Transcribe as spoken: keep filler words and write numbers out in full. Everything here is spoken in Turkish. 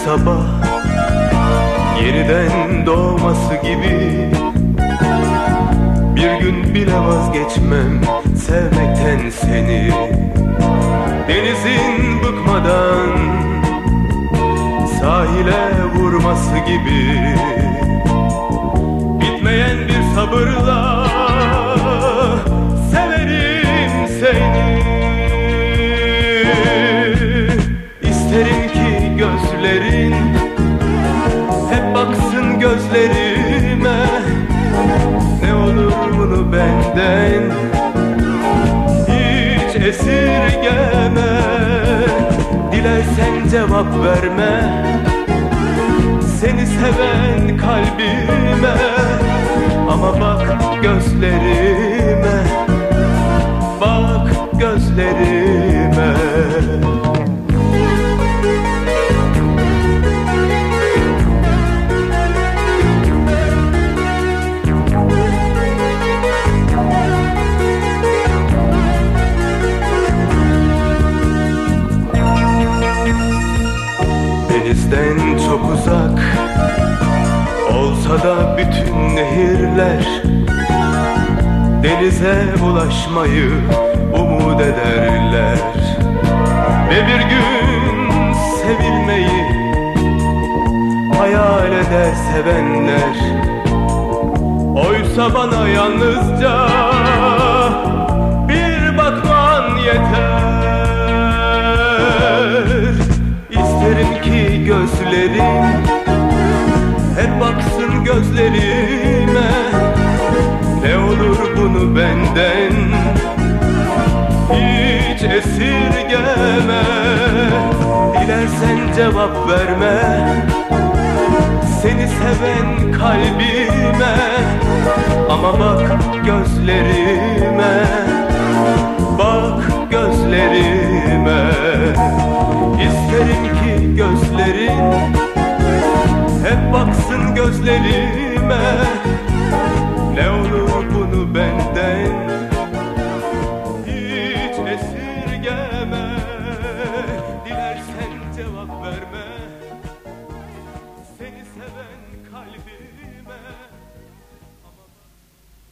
sabah yeniden doğması gibi, bir gün bile vazgeçmem sevmekten seni. Denizin bıkmadan sahile vurması gibi, bitmeyen bir sabırla severim seni. İsterim ki gözlerin hep baksın gözlerime, ne olur bunu benden hiç esirgeme. Dilersen cevap verme seni seven kalbime, ama bak gözlerime, bak gözlerime. Denizden çok uzak olsa da bütün nehirler denize ulaşmayı umut ederler. Ve bir gün sevilmeyi hayal eder sevenler. Oysa bana yalnızca bir bakman yeter. İsterim ki gözlerin hep baksın gözlerime, ne olur bunu benden hiç esirgeme. Dilersen cevap verme seni seven kalbime, ama bak gözlerime, bak gözlerime. İsterim ki gözlerin hep baksın gözlerime, ne olur bunu benden